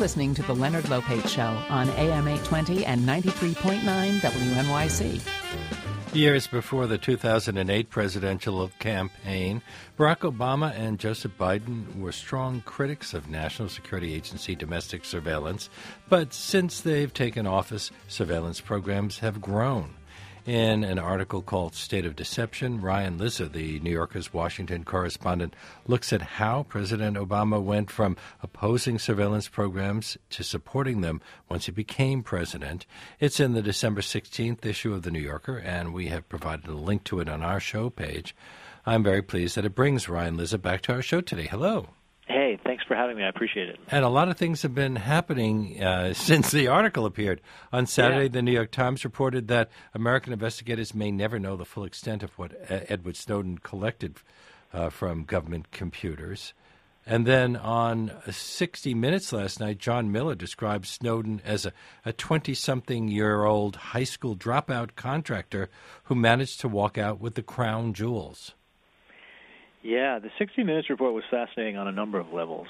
listening to The Leonard Lopate Show on AM 820 and 93.9 WNYC. Years before the 2008 presidential campaign, Barack Obama and Joseph Biden were strong critics of National Security Agency domestic surveillance, but since they've taken office, surveillance programs have grown. In an article called State of Deception, Ryan Lizza, the New Yorker's Washington correspondent, looks at how President Obama went from opposing surveillance programs to supporting them once he became president. It's in the December 16th issue of the New Yorker, and we have provided a link to it on our show page. I'm very pleased that it brings Ryan Lizza back to our show today. Hello. Hey, thanks for having me. I appreciate it. And a lot of things have been happening since the article appeared. On Saturday, The New York Times reported that American investigators may never know the full extent of what Edward Snowden collected from government computers. And then on 60 Minutes last night, John Miller described Snowden as a 20-something-year-old high school dropout contractor who managed to walk out with the crown jewels. Yeah, the 60 Minutes report was fascinating on a number of levels.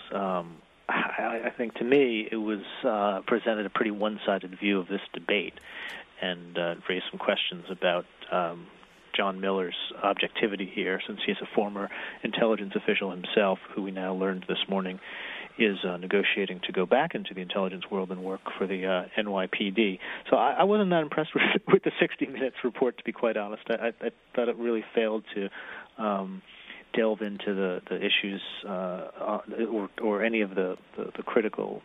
I think, to me, it was presented a pretty one-sided view of this debate and raised some questions about John Miller's objectivity here, since he's a former intelligence official himself, who we now learned this morning is negotiating to go back into the intelligence world and work for the NYPD. So I wasn't that impressed with the 60 Minutes report, to be quite honest. I thought it really failed to delve into the issues or any of the critical.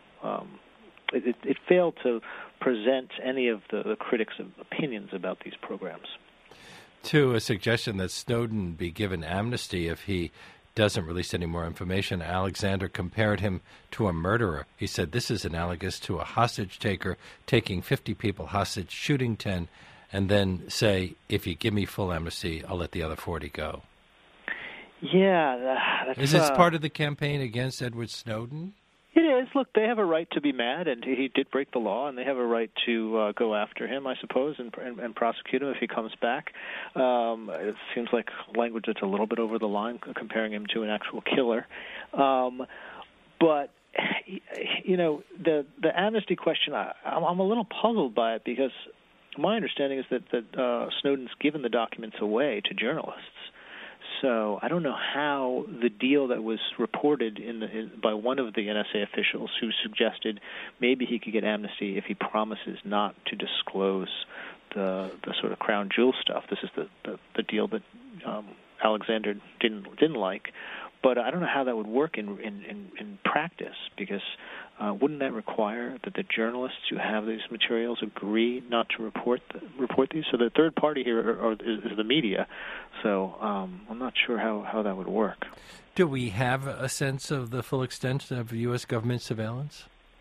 It failed to present any of the critics' opinions about these programs. To a suggestion that Snowden be given amnesty if he doesn't release any more information, Alexander compared him to a murderer. He said this is analogous to a hostage taker taking 50 people hostage, shooting 10, and then say, if you give me full amnesty, I'll let the other 40 go. Yeah. Is this part of the campaign against Edward Snowden? It is. Look, they have a right to be mad, and he did break the law, and they have a right to go after him, I suppose, and prosecute him if he comes back. It seems like language that's a little bit over the line, comparing him to an actual killer. But, you know, the amnesty question, I'm a little puzzled by it, because my understanding is that Snowden's given the documents away to journalists. So I don't know how the deal that was reported by one of the NSA officials who suggested maybe he could get amnesty if he promises not to disclose the sort of crown jewel stuff. This is the deal that Alexander didn't like. But I don't know how that would work in practice, because wouldn't that require that the journalists who have these materials agree not to report these? So the third party here is the media. So I'm not sure how that would work. Do we have a sense of the full extent of U.S. government surveillance?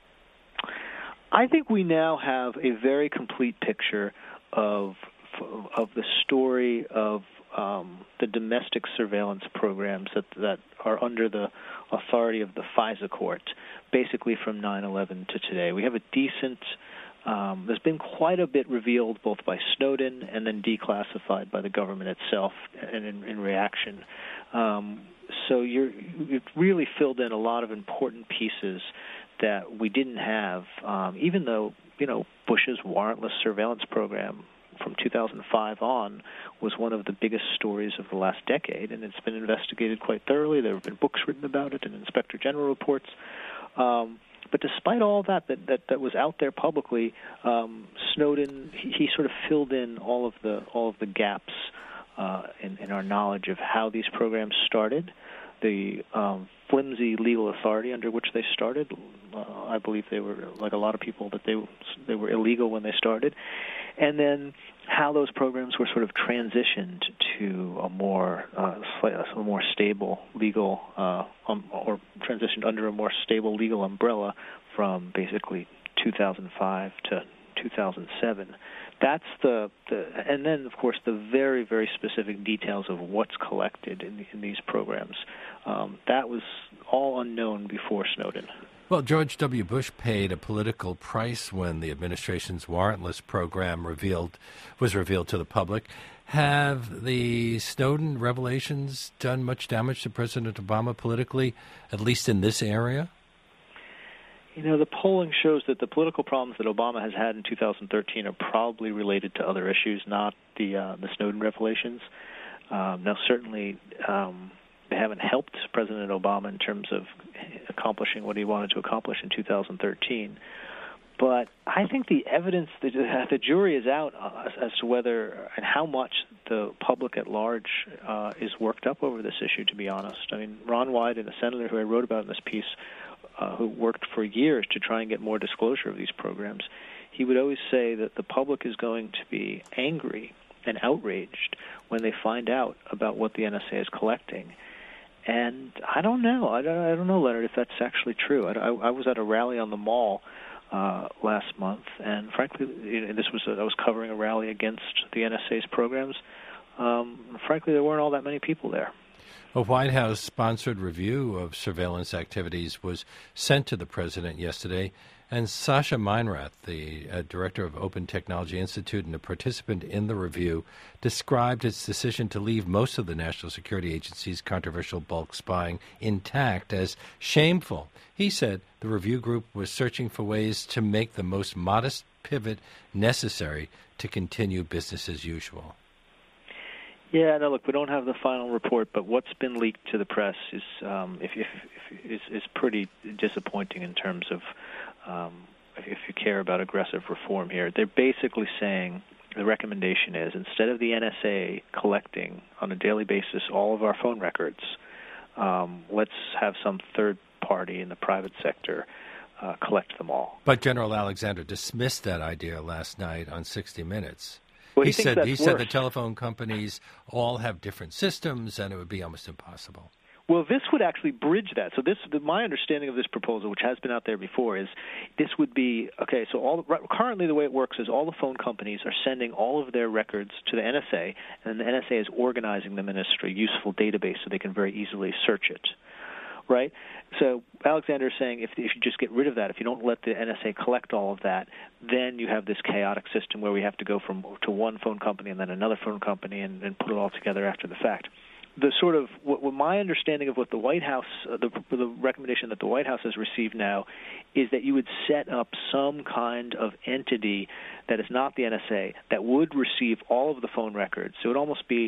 I think we now have a very complete picture of the story of the domestic surveillance programs that are under the authority of the FISA court, basically from 9/11 to today. We have a decent, there's been quite a bit revealed both by Snowden and then declassified by the government itself and in reaction. So you've really filled in a lot of important pieces that we didn't have, even though, you know, Bush's warrantless surveillance program from 2005 on was one of the biggest stories of the last decade, and it's been investigated quite thoroughly. There have been books written about it and Inspector General reports. But despite all that was out there publicly, Snowden he sort of filled in all of the gaps in our knowledge of how these programs started, the flimsy legal authority under which they started. I believe they were, like a lot of people, that they were illegal when they started, and then how those programs were sort of transitioned to a more stable legal or transitioned under a more stable legal umbrella from basically 2005 to 2007. That's and then, of course, the very, very specific details of what's collected in these programs. That was all unknown before Snowden. Well, George W. Bush paid a political price when the administration's warrantless program was revealed to the public. Have the Snowden revelations done much damage to President Obama politically, at least in this area? The polling shows that the political problems that Obama has had in 2013 are probably related to other issues, not the Snowden revelations. Now, certainly, they haven't helped President Obama in terms of accomplishing what he wanted to accomplish in 2013. But I think the evidence, the jury is out as to whether and how much the public at large is worked up over this issue, to be honest. I mean, Ron Wyden, a senator who I wrote about in this piece, who worked for years to try and get more disclosure of these programs, he would always say that the public is going to be angry and outraged when they find out about what the NSA is collecting. And I don't know. I don't know, Leonard, if that's actually true. I was at a rally on the Mall last month, and frankly, I was covering a rally against the NSA's programs. Frankly, there weren't all that many people there. A White House-sponsored review of surveillance activities was sent to the president yesterday, and Sasha Meinrath, the director of Open Technology Institute and a participant in the review, described its decision to leave most of the National Security Agency's controversial bulk spying intact as shameful. He said the review group was searching for ways to make the most modest pivot necessary to continue business as usual. Yeah, no, look, we don't have the final report, but what's been leaked to the press is pretty disappointing in terms of if you care about aggressive reform here. They're basically saying the recommendation is instead of the NSA collecting on a daily basis all of our phone records, let's have some third party in the private sector collect them all. But General Alexander dismissed that idea last night on 60 Minutes. Well, he said the telephone companies all have different systems, and it would be almost impossible. Well, this would actually bridge that. So my understanding of this proposal, which has been out there before, is this would be, okay, so currently the way it works is all the phone companies are sending all of their records to the NSA, and the NSA is organizing them in a useful database so they can very easily search it, right? So Alexander is saying if you just get rid of that, if you don't let the NSA collect all of that, then you have this chaotic system where we have to go to one phone company and then another phone company and put it all together after the fact. The sort of what my understanding of what the White House, the recommendation that the White House has received now, is that you would set up some kind of entity that is not the NSA that would receive all of the phone records. So it would almost be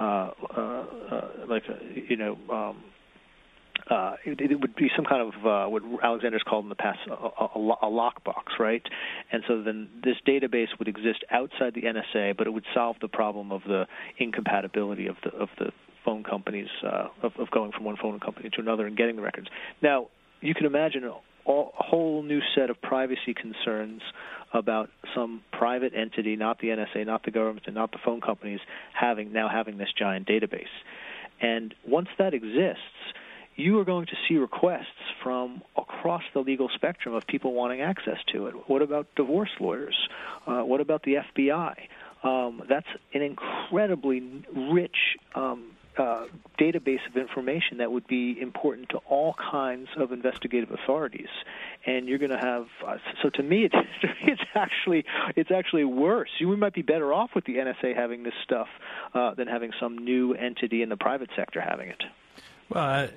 it would be some kind of what Alexander's called in the past a lockbox, right? And so then this database would exist outside the NSA, but it would solve the problem of the incompatibility of the phone companies of going from one phone company to another and getting the records. Now, you can imagine a whole new set of privacy concerns about some private entity, not the NSA, not the government, and not the phone companies, having this giant database. And once that exists, you are going to see requests from across the legal spectrum of people wanting access to it. What about divorce lawyers? What about the FBI? That's an incredibly rich database of information that would be important to all kinds of investigative authorities. And you're going to have so to me it's actually worse. We might be better off with the NSA having this stuff than having some new entity in the private sector having it. Well,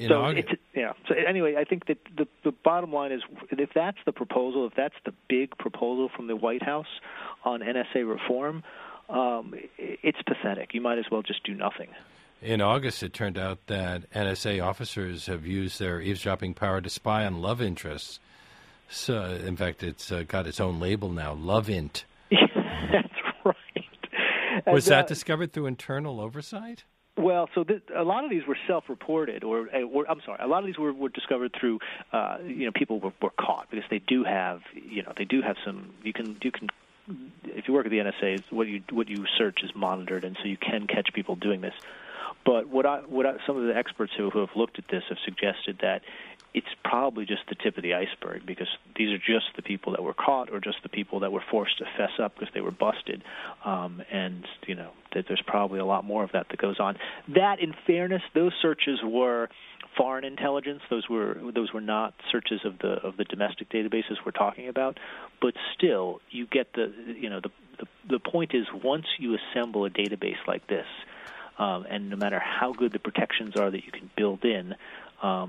So anyway, I think that the bottom line is if that's the proposal, if that's the big proposal from the White House on NSA reform, it's pathetic. You might as well just do nothing. In August, it turned out that NSA officers have used their eavesdropping power to spy on love interests. So, in fact, it's got its own label now, Love-int. That's right. Was that discovered through internal oversight? Well, so a lot of these were self-reported, or I'm sorry, a lot of these were discovered through, people were caught because they do have some. You can, if you work at the NSA, what you search is monitored, and so you can catch people doing this. But some of the experts who have looked at this have suggested that it's probably just the tip of the iceberg because these are just the people that were caught or just the people that were forced to fess up because they were busted. And, that there's probably a lot more of that goes on. That, in fairness, those searches were foreign intelligence. Those were not searches of the domestic databases we're talking about. But still, you get the point is once you assemble a database like this, and no matter how good the protections are that you can build in,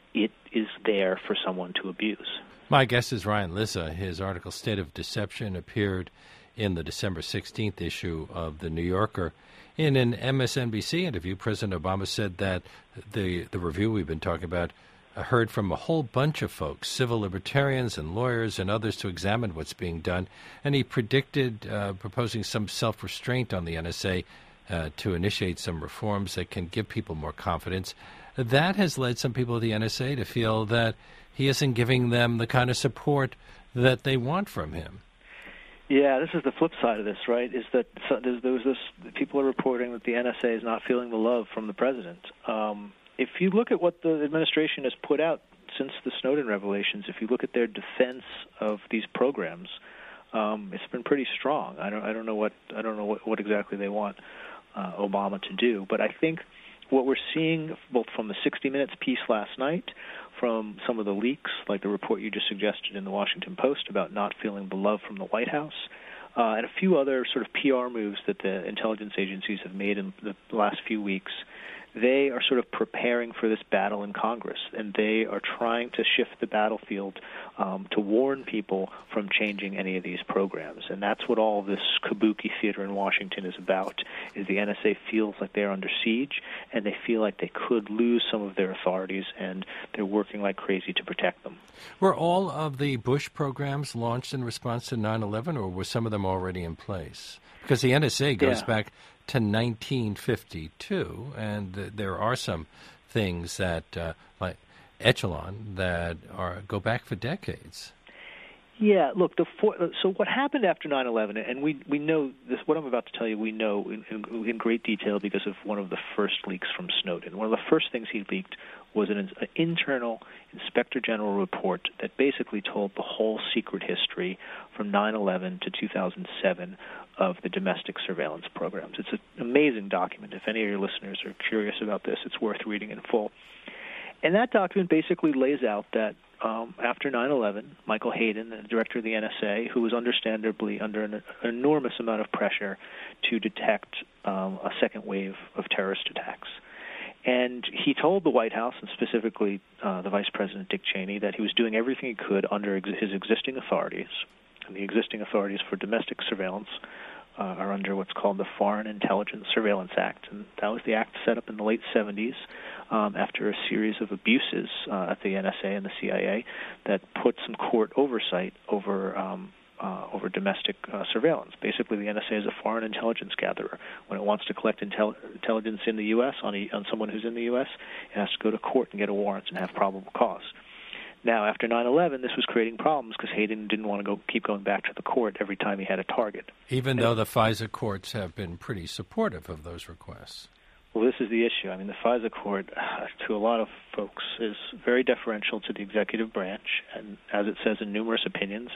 it is there for someone to abuse. My guest is Ryan Lizza. His article, State of Deception, appeared in the December 16th issue of The New Yorker. In an MSNBC interview, President Obama said that the review we've been talking about heard from a whole bunch of folks, civil libertarians and lawyers and others, to examine what's being done. And he predicted proposing some self-restraint on the NSA to initiate some reforms that can give people more confidence. That has led some people at the NSA to feel that he isn't giving them the kind of support that they want from him. Yeah, this is the flip side of this, right? Is that people are reporting that the NSA is not feeling the love from the president. If you look at what the administration has put out since the Snowden revelations, if you look at their defense of these programs, it's been pretty strong. I don't know what exactly they want Obama to do, but I think what we're seeing both from the 60 Minutes piece last night, from some of the leaks, like the report you just suggested in the Washington Post about not feeling the love from the White House, and a few other sort of PR moves that the intelligence agencies have made in the last few weeks, they are sort of preparing for this battle in Congress, and they are trying to shift the battlefield to warn people from changing any of these programs. And that's what all this kabuki theater in Washington is about, is the NSA feels like they're under siege, and they feel like they could lose some of their authorities, and they're working like crazy to protect them. Were all of the Bush programs launched in response to 9/11, or were some of them already in place? Because the NSA goes back to 1952, and there are some things that, like Echelon, that go back for decades. Yeah, look, so what happened after 9/11, and we know this, what I'm about to tell you, we know in great detail because of one of the first leaks from Snowden. One of the first things he leaked was an internal Inspector General report that basically told the whole secret history from 9/11 to 2007 of the domestic surveillance programs. It's an amazing document. If any of your listeners are curious about this, it's worth reading in full. And that document basically lays out that after 9/11, Michael Hayden, the director of the NSA, who was understandably under an enormous amount of pressure to detect a second wave of terrorist attacks, and he told the White House, and specifically the Vice President Dick Cheney, that he was doing everything he could under his existing authorities, and the existing authorities for domestic surveillance are under what's called the Foreign Intelligence Surveillance Act, and that was the act set up in the late 70s after a series of abuses at the NSA and the CIA that put some court oversight over domestic surveillance. Basically, the NSA is a foreign intelligence gatherer. When it wants to collect intelligence in the U.S. on someone who's in the U.S., it has to go to court and get a warrant and have probable cause. Now, after 9/11, this was creating problems because Hayden didn't want to keep going back to the court every time he had a target. Even though the FISA courts have been pretty supportive of those requests. Well, this is the issue. I mean, the FISA court, to a lot of folks, is very deferential to the executive branch, and as it says in numerous opinions,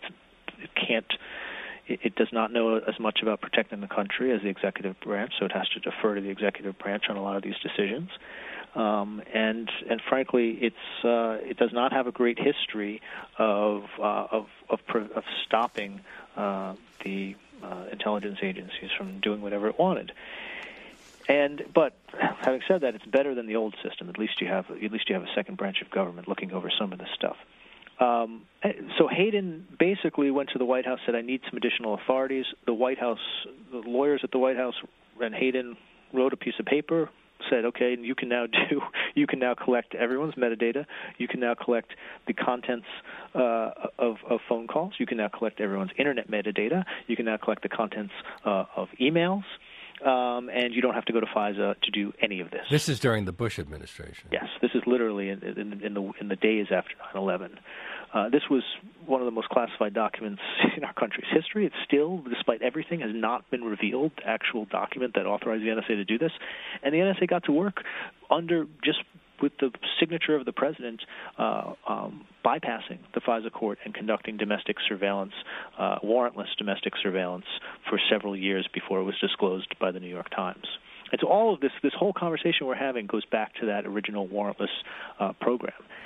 it does not know as much about protecting the country as the executive branch, so it has to defer to the executive branch on a lot of these decisions. And frankly, it does not have a great history of stopping the intelligence agencies from doing whatever it wanted. But having said that, it's better than the old system. At least you have a second branch of government looking over some of this stuff. So Hayden basically went to the White House, said, "I need some additional authorities." The lawyers at the White House, and Hayden wrote a piece of paper, said, "Okay, you can now collect everyone's metadata. You can now collect the contents of phone calls. You can now collect everyone's internet metadata. You can now collect the contents of emails." And you don't have to go to FISA to do any of this. This is during the Bush administration. Yes, this is literally in the days after 9/11. This was one of the most classified documents in our country's history. It still, despite everything, has not been revealed, the actual document that authorized the NSA to do this. And the NSA got to work under just with the signature of the president bypassing the FISA court and conducting domestic surveillance, warrantless domestic surveillance for several years before it was disclosed by the New York Times. And so all of this whole conversation we're having goes back to that original warrantless program.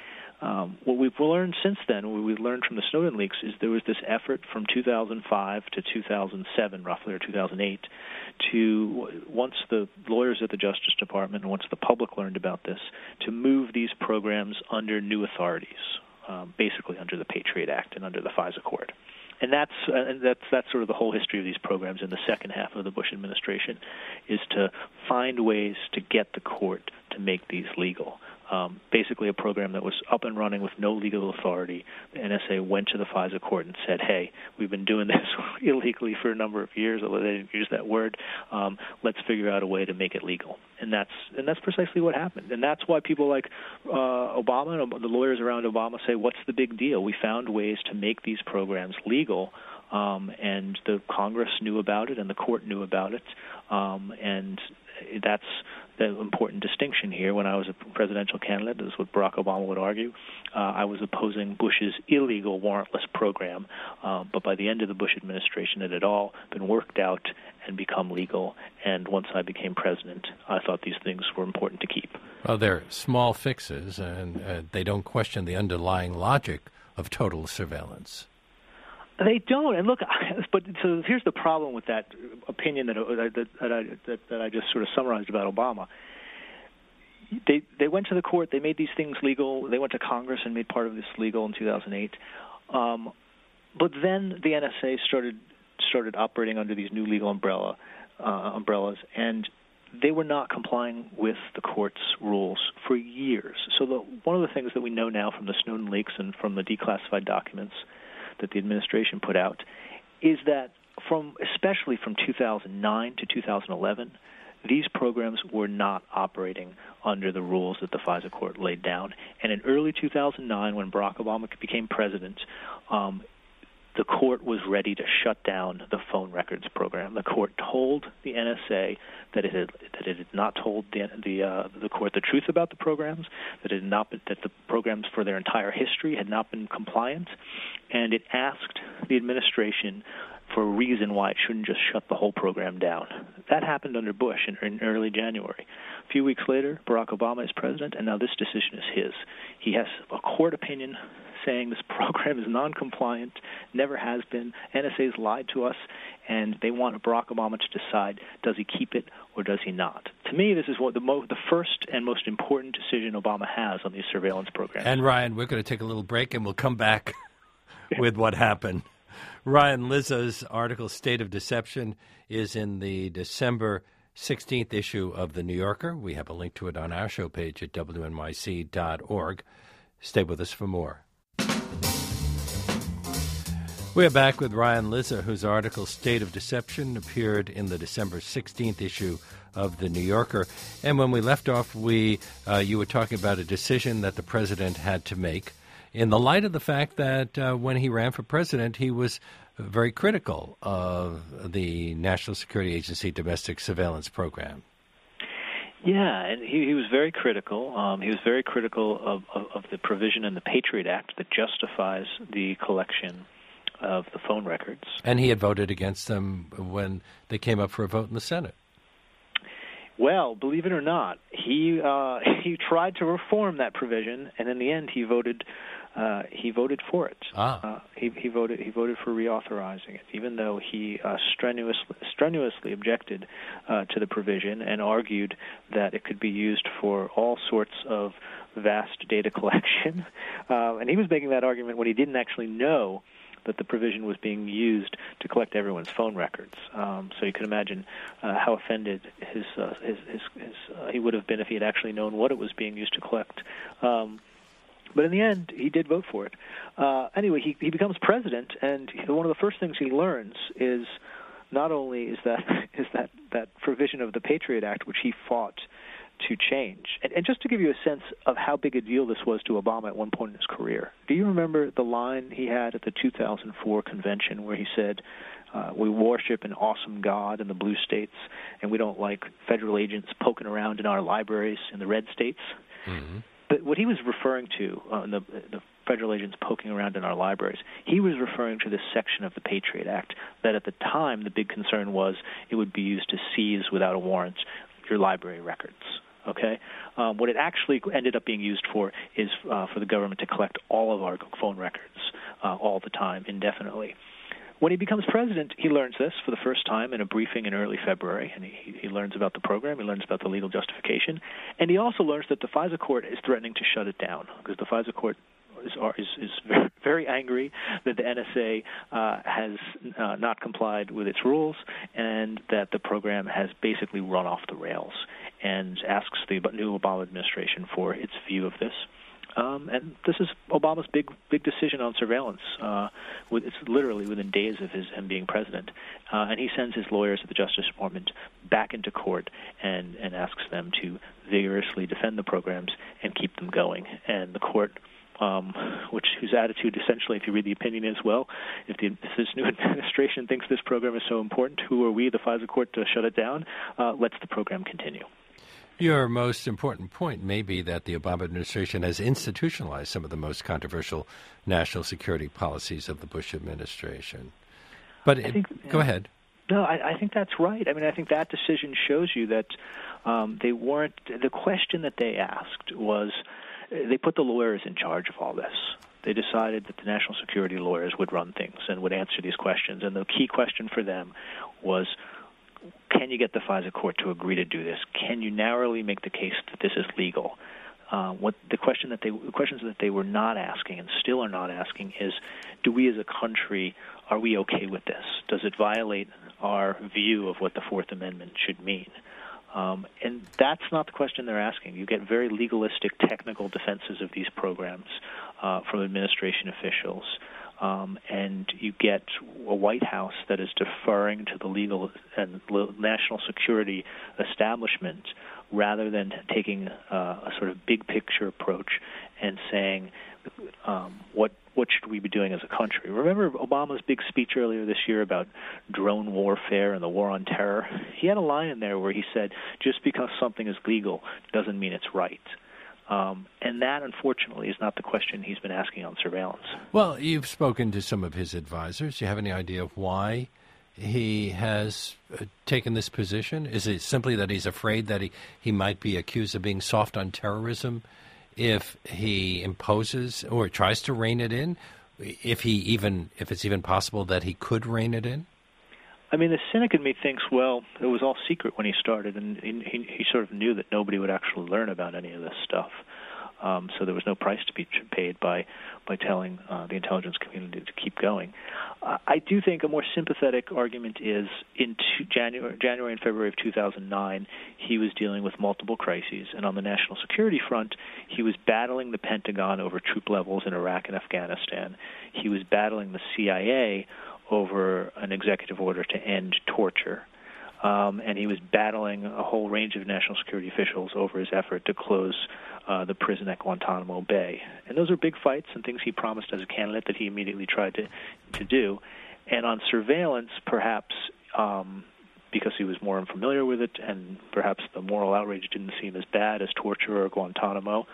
What we've learned since then, what we've learned from the Snowden leaks, is there was this effort from 2005 to 2007, roughly, or 2008, to, once the lawyers at the Justice Department and once the public learned about this, to move these programs under new authorities, basically under the Patriot Act and under the FISA Court. And that's sort of the whole history of these programs in the second half of the Bush administration, is to find ways to get the court to make these legal. Basically a program that was up and running with no legal authority. The NSA went to the FISA court and said, hey, we've been doing this illegally for a number of years, although they didn't use that word. Let's figure out a way to make it legal. And that's precisely what happened. And that's why people like Obama and the lawyers around Obama say, what's the big deal? We found ways to make these programs legal, and the Congress knew about it and the court knew about it, and that's the important distinction here. When I was a presidential candidate, this is what Barack Obama would argue, I was opposing Bush's illegal warrantless program, but by the end of the Bush administration, it had all been worked out and become legal, and once I became president, I thought these things were important to keep. Well, they're small fixes, and they don't question the underlying logic of total surveillance. They don't, and look. But so here's the problem with that opinion that I just sort of summarized about Obama. They went to the court. They made these things legal. They went to Congress and made part of this legal in 2008. But then the NSA started operating under these new legal umbrellas, and they were not complying with the court's rules for years. So one of the things that we know now from the Snowden leaks and from the declassified documents that the administration put out is that especially from 2009 to 2011, these programs were not operating under the rules that the FISA court laid down. And in early 2009, when Barack Obama became president, the court was ready to shut down the phone records program. The court told the NSA that it had not told the court the truth about the programs, that the programs for their entire history had not been compliant, and it asked the administration for a reason why it shouldn't just shut the whole program down. That happened under Bush in early January. A few weeks later, Barack Obama is president, and now this decision is his. He has a court opinion saying this program is non-compliant, never has been. NSA's lied to us, and they want Barack Obama to decide, does he keep it or does he not? To me, this is the first and most important decision Obama has on these surveillance programs. And, Ryan, we're going to take a little break, and we'll come back with what happened. Ryan Lizza's article, State of Deception, is in the December 16th issue of The New Yorker. We have a link to it on our show page at wnyc.org. Stay with us for more. We're back with Ryan Lizza, whose article, State of Deception, appeared in the December 16th issue of The New Yorker. And when we left off, you were talking about a decision that the president had to make in the light of the fact that when he ran for president, he was very critical of the National Security Agency domestic surveillance program. Yeah, and he was very critical. He was very critical of the provision in the Patriot Act that justifies the collection of the phone records. And he had voted against them when they came up for a vote in the Senate. Well, believe it or not, he tried to reform that provision, and in the end, he voted for it. He voted for reauthorizing it, even though he strenuously objected to the provision and argued that it could be used for all sorts of vast data collection. And he was making that argument when he didn't actually know that the provision was being used to collect everyone's phone records. So you can imagine how offended he would have been if he had actually known what it was being used to collect. But in the end, he did vote for it. Anyway, he becomes president, and one of the first things he learns is not only is that provision of the Patriot Act, which he fought to change. And just to give you a sense of how big a deal this was to Obama at one point in his career, do you remember the line he had at the 2004 convention where he said, we worship an awesome God in the blue states, and we don't like federal agents poking around in our libraries in the red states? Mm-hmm. But what he was referring to, the federal agents poking around in our libraries, he was referring to this section of the Patriot Act that at the time the big concern was it would be used to seize without a warrant your library records. Okay, what it actually ended up being used for is for the government to collect all of our phone records all the time, indefinitely. When he becomes president, he learns this for the first time in a briefing in early February, and he learns about the program, he learns about the legal justification, and he also learns that the FISA court is threatening to shut it down, because the FISA court is very angry that the NSA has not complied with its rules, and that the program has basically run off the rails, and asks the new Obama administration for its view of this. And this is Obama's big decision on surveillance. It's literally within days of him being president. And he sends his lawyers at the Justice Department back into court and asks them to vigorously defend the programs and keep them going. And the court, whose attitude essentially, if you read the opinion is, well, if this new administration thinks this program is so important, who are we, the FISA court, to shut it down? Lets the program continue. Your most important point may be that the Obama administration has institutionalized some of the most controversial national security policies of the Bush administration. But go ahead. No, I think that's right. I mean, I think that decision shows you that they weren't. The question that they asked was, they put the lawyers in charge of all this. They decided that the national security lawyers would run things and would answer these questions. And the key question for them was, can you get the FISA court to agree to do this? Can you narrowly make the case that this is legal? The questions that they were not asking and still are not asking is, do we as a country, are we okay with this? Does it violate our view of what the Fourth Amendment should mean? And that's not the question they're asking. You get very legalistic, technical defenses of these programs from administration officials. And you get a White House that is deferring to the legal and national security establishment rather than taking a sort of big picture approach and saying, what should we be doing as a country? Remember Obama's big speech earlier this year about drone warfare and the war on terror? He had a line in there where he said, just because something is legal doesn't mean it's right. And that, unfortunately, is not the question he's been asking on surveillance. Well, you've spoken to some of his advisors. Do you have any idea of why he has taken this position? Is it simply that he's afraid that he might be accused of being soft on terrorism if he imposes or tries to rein it in, if it's even possible that he could rein it in? I mean, the cynic in me thinks, well, it was all secret when he started, and he sort of knew that nobody would actually learn about any of this stuff. So there was no price to be paid by telling the intelligence community to keep going. I do think a more sympathetic argument is in January and February of 2009, he was dealing with multiple crises, and on the national security front, he was battling the Pentagon over troop levels in Iraq and Afghanistan. He was battling the CIA over an executive order to end torture. And he was battling a whole range of national security officials over his effort to close the prison at Guantanamo Bay. And those are big fights and things he promised as a candidate that he immediately tried to do. And on surveillance, perhaps because he was more unfamiliar with it and perhaps the moral outrage didn't seem as bad as torture or Guantanamo,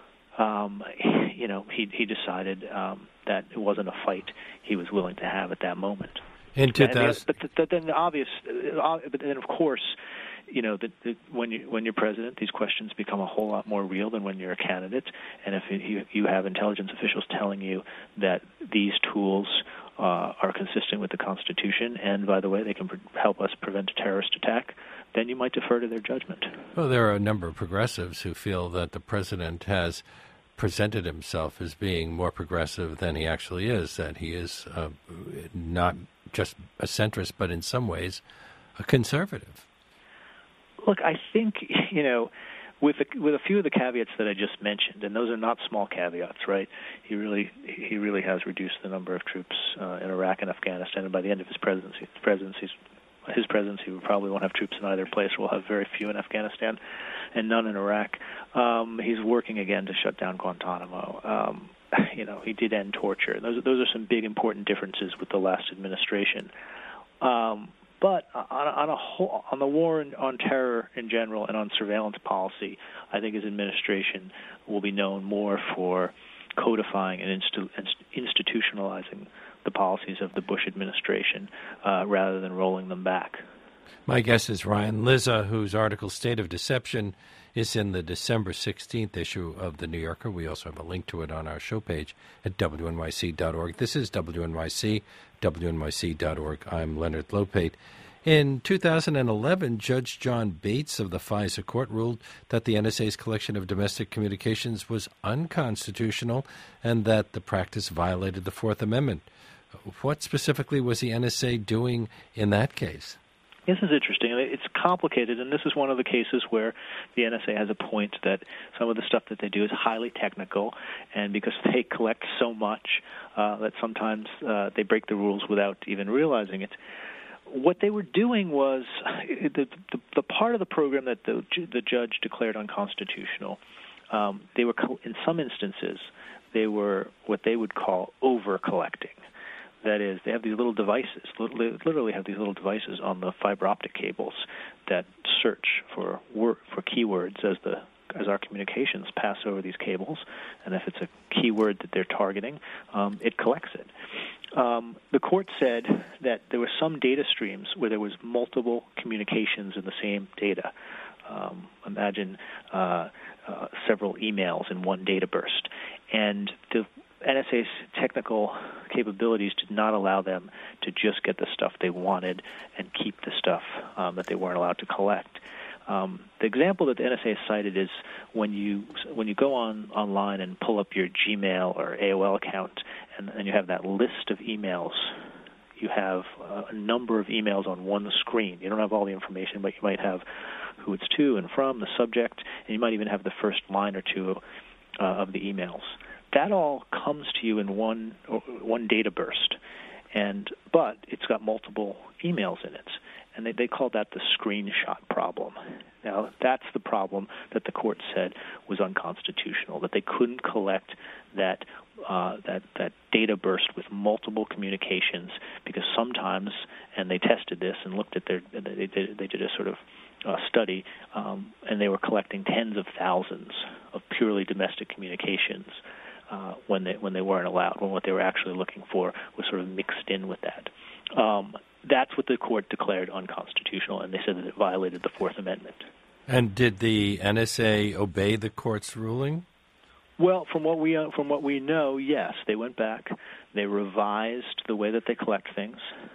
he decided that it wasn't a fight he was willing to have at that moment. In 2000, but then of course, when you're president, these questions become a whole lot more real than when you're a candidate. And if you have intelligence officials telling you that these tools are consistent with the Constitution, and by the way, they can help us prevent a terrorist attack, then you might defer to their judgment. Well, there are a number of progressives who feel that the president has presented himself as being more progressive than he actually is, that he is not just a centrist, but in some ways a conservative. Look, I think, with a few of the caveats that I just mentioned, and those are not small caveats, right? He really has reduced the number of troops in Iraq and Afghanistan, and by the end of his presidency, we probably won't have troops in either place. We'll have very few in Afghanistan and none in Iraq. He's working again to shut down Guantanamo. He did end torture. Those are some big important differences with the last administration. But on the war on terror in general and on surveillance policy, I think his administration will be known more for codifying and institutionalizing the policies of the Bush administration rather than rolling them back. My guest is Ryan Lizza, whose article State of Deception is in the December 16th issue of The New Yorker. We also have a link to it on our show page at WNYC.org. This is WNYC, WNYC.org. I'm Leonard Lopate. In 2011, Judge John Bates of the FISA court ruled that the NSA's collection of domestic communications was unconstitutional and that the practice violated the Fourth Amendment. What specifically was the NSA doing in that case? This is interesting. It's complicated, and this is one of the cases where the NSA has a point that some of the stuff that they do is highly technical, and because they collect so much that sometimes they break the rules without even realizing it. What they were doing was the part of the program that the judge declared unconstitutional. They were, in some instances, they were what they would call over-collecting. That is, they have these little devices, literally have these little devices on the fiber optic cables that search for keywords as our communications pass over these cables, and if it's a keyword that they're targeting, it collects it. The court said that there were some data streams where there was multiple communications in the same data. Imagine several emails in one data burst, and the NSA's technical capabilities did not allow them to just get the stuff they wanted and keep the stuff that they weren't allowed to collect. The example that the NSA cited is when you go online and pull up your Gmail or AOL account and you have that list of emails. You have a number of emails on one screen. You don't have all the information, but you might have who it's to and from, the subject, and you might even have the first line or two of the emails. That all comes to you in one data burst, but it's got multiple emails in it, and they call that the screenshot problem. Now, that's the problem that the court said was unconstitutional, that they couldn't collect that data burst with multiple communications because sometimes, and they tested this and looked at they did a sort of study, and they were collecting tens of thousands of purely domestic communications. When they weren't allowed, when what they were actually looking for was sort of mixed in with that. That's what the court declared unconstitutional, and they said that it violated the Fourth Amendment. And did the NSA obey the court's ruling? Well, from what we know, yes. They went back, they revised the way that they collect things,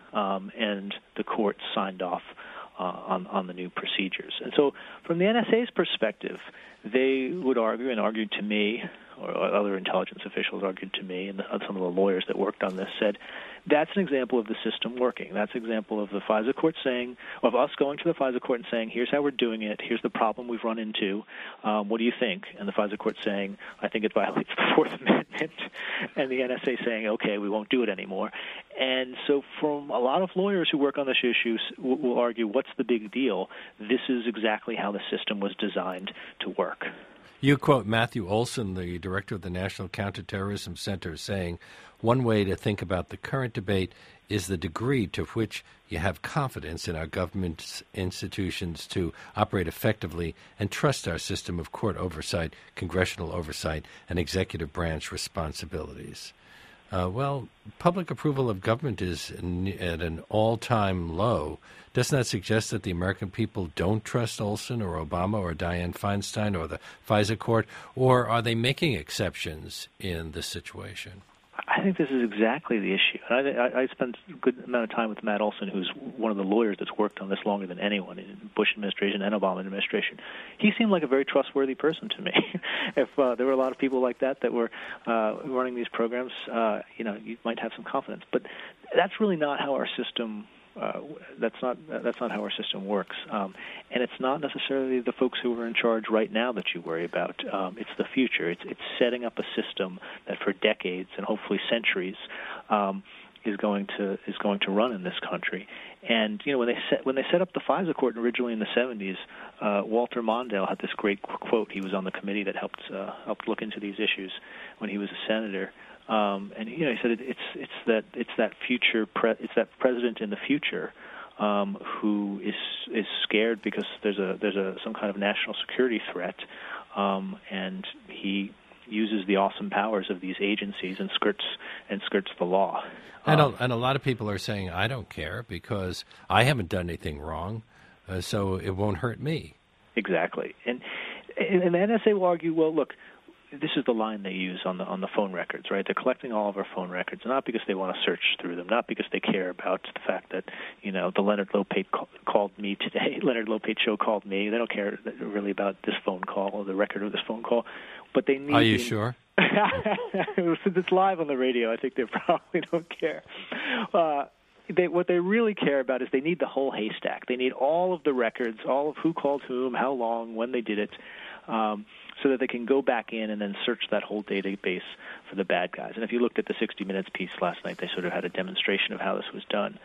and the court signed off on the new procedures. And so, from the NSA's perspective, they would argue, and argued to me, or other intelligence officials argued to me, and some of the lawyers that worked on this said, that's an example of the system working. That's an example of the FISA court saying, of us going to the FISA court and saying, here's how we're doing it, here's the problem we've run into, what do you think? And the FISA court saying, I think it violates the Fourth Amendment, and the NSA saying, okay, we won't do it anymore. And so from a lot of lawyers who work on this issue will argue, what's the big deal? This is exactly how the system was designed to work. You quote Matthew Olson, the director of the National Counterterrorism Center, saying, one way to think about the current debate is the degree to which you have confidence in our government's institutions to operate effectively and trust our system of court oversight, congressional oversight, and executive branch responsibilities. Well, public approval of government is at an all-time low. Doesn't that suggest that the American people don't trust Olson or Obama or Dianne Feinstein or the FISA court, or are they making exceptions in this situation? I think this is exactly the issue. I spent a good amount of time with Matt Olson, who's one of the lawyers that's worked on this longer than anyone in the Bush administration and Obama administration. He seemed like a very trustworthy person to me. If there were a lot of people like that were running these programs, you might have some confidence. But that's really not how our system. That's not how our system works, and it's not necessarily the folks who are in charge right now that you worry about. It's the future. It's setting up a system that for decades and hopefully centuries is going to run in this country. And when they set up the FISA court originally in the 70s, Walter Mondale had this great quote. He was on the committee that helped look into these issues when he was a senator. And he said it's that president in the future who is scared because there's some kind of national security threat, and he uses the awesome powers of these agencies and skirts the law. And a lot of people are saying, I don't care because I haven't done anything wrong, so it won't hurt me. Exactly. And the NSA will argue, well, look, this is the line they use on the phone records, right? They're collecting all of our phone records, not because they want to search through them, not because they care about the fact that, the Leonard Lopate called me today. Leonard Lopate show called me. They don't care really about this phone call or the record of this phone call, but they need. Are you sure? Since it's live on the radio, I think they probably don't care. What they really care about is they need the whole haystack. They need all of the records, all of who called whom, how long, when they did it, so that they can go back in and then search that whole database for the bad guys. And if you looked at the 60 Minutes piece last night, they sort of had a demonstration of how this was done.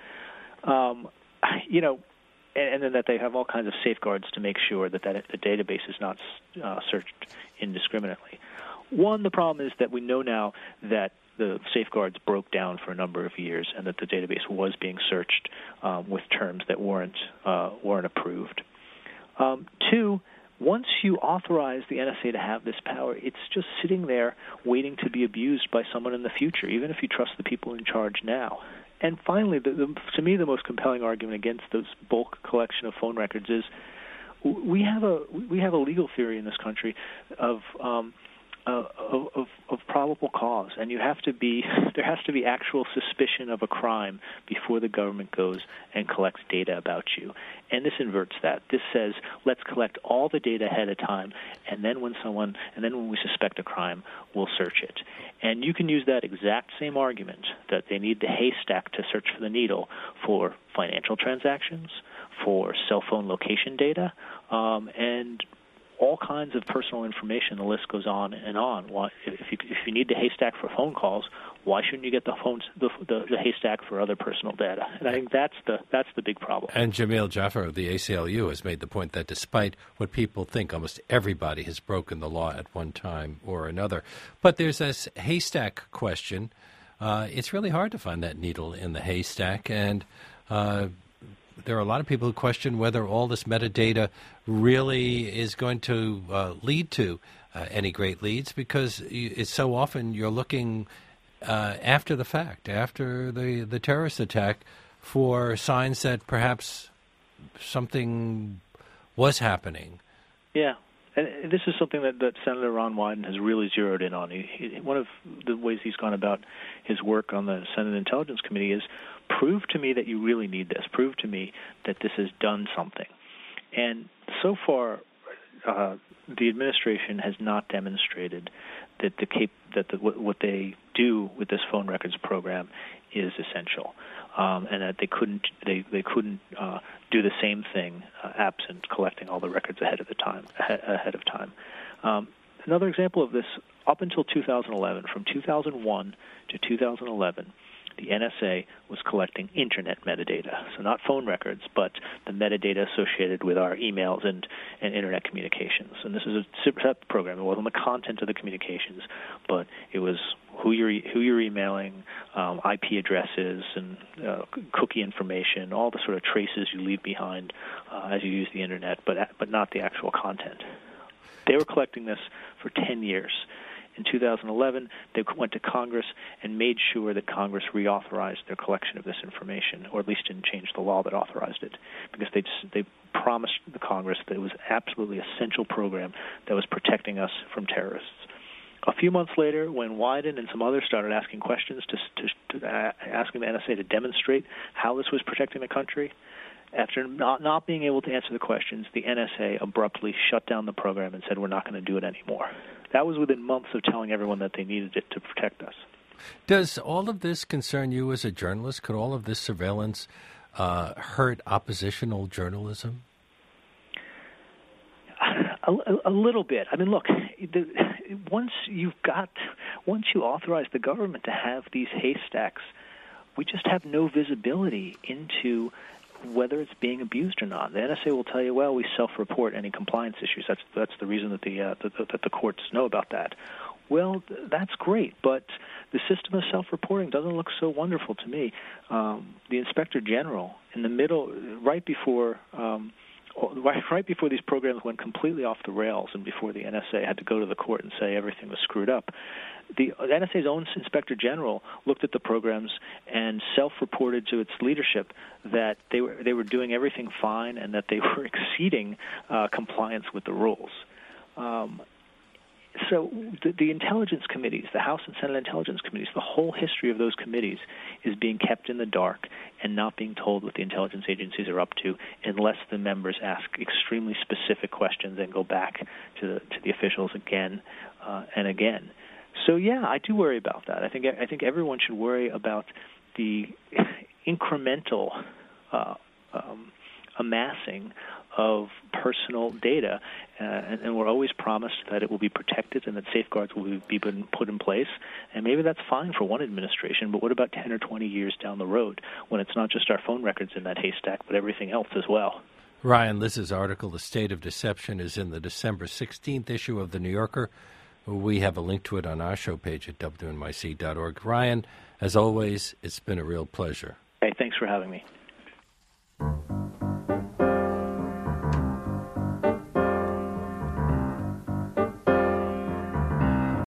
And then that they have all kinds of safeguards to make sure that the database is not searched indiscriminately. One, the problem is that we know now that the safeguards broke down for a number of years and that the database was being searched with terms that weren't approved. Two, once you authorize the NSA to have this power, it's just sitting there waiting to be abused by someone in the future, even if you trust the people in charge now. And finally, to me, the most compelling argument against this bulk collection of phone records is we have a legal theory in this country of probable cause, and there has to be actual suspicion of a crime before the government goes and collects data about you. And this inverts that. This says, let's collect all the data ahead of time, and then when we suspect a crime, we'll search it. And you can use that exact same argument that they need the haystack to search for the needle for financial transactions, for cell phone location data, and all kinds of personal information. The list goes on and on. If you need the haystack for phone calls, why shouldn't you get the haystack for other personal data? And I think that's the big problem. And Jamil Jaffer of the ACLU has made the point that despite what people think, almost everybody has broken the law at one time or another. But there's this haystack question. It's really hard to find that needle in the haystack, and there are a lot of people who question whether all this metadata really is going to lead to any great leads, because it's so often you're looking after the fact, after the terrorist attack, for signs that perhaps something was happening. Yeah. And this is something that Senator Ron Wyden has really zeroed in on. One of the ways he's gone about his work on the Senate Intelligence Committee is prove to me that you really need this. Prove to me that this has done something. And so far, the administration has not demonstrated that what they do with this phone records program is essential, and that they couldn't do the same thing absent collecting all the records ahead of time. Another example of this: up until 2011, from 2001 to 2011. The NSA was collecting Internet metadata, so not phone records, but the metadata associated with our emails and Internet communications. And this is a separate program. It wasn't the content of the communications, but it was who you're emailing, IP addresses, and cookie information, all the sort of traces you leave behind as you use the Internet, but not the actual content. They were collecting this for 10 years. In 2011, they went to Congress and made sure that Congress reauthorized their collection of this information, or at least didn't change the law that authorized it, because they promised the Congress that it was absolutely essential program that was protecting us from terrorists. A few months later, when Wyden and some others started asking questions, asking the NSA to demonstrate how this was protecting the country, after not being able to answer the questions, the NSA abruptly shut down the program and said, we're not going to do it anymore. That was within months of telling everyone that they needed it to protect us. Does all of this concern you as a journalist? Could all of this surveillance hurt oppositional journalism? A little bit. I mean, look, once you authorize the government to have these haystacks, we just have no visibility into whether it's being abused or not. The NSA will tell you, well, we self-report any compliance issues. That's the reason that the courts know about that. Well, that's great, but the system of self-reporting doesn't look so wonderful to me. The Inspector General, in the middle, right before right before these programs went completely off the rails and before the NSA had to go to the court and say everything was screwed up, the NSA's own Inspector General looked at the programs and self-reported to its leadership that they were doing everything fine and that they were exceeding compliance with the rules. So the intelligence committees, the House and Senate intelligence committees, the whole history of those committees is being kept in the dark and not being told what the intelligence agencies are up to unless the members ask extremely specific questions and go back to the officials again and again. So yeah, I do worry about that. I think everyone should worry about the incremental amassing of personal data, and we're always promised that it will be protected and that safeguards will be put in place. And maybe that's fine for one administration, but what about 10 or 20 years down the road when it's not just our phone records in that haystack, but everything else as well? Ryan Liz's article, The State of Deception, is in the December 16th issue of The New Yorker. We have a link to it on our show page at WNYC.org. Ryan, as always, it's been a real pleasure. Hey, thanks for having me.